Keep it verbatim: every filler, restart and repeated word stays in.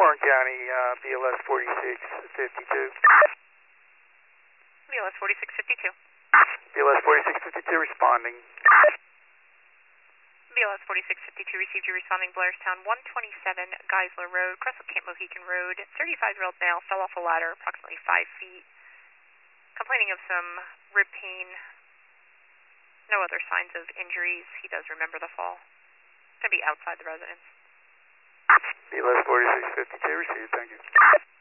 Warren County, uh, B L S forty-six fifty-two. B L S forty-six fifty-two. B L S forty-six fifty-two responding. B L S forty-six fifty-two received you responding Blairstown, one twenty-seven Geisler Road, Crestwood Camp Mohican Road. thirty-five-year-old male fell off a ladder approximately five feet. Complaining of some rib pain. No other signs of injuries. He does remember the fall. It's going to be outside the residence. B L S forty-six fifty-two received, thank you.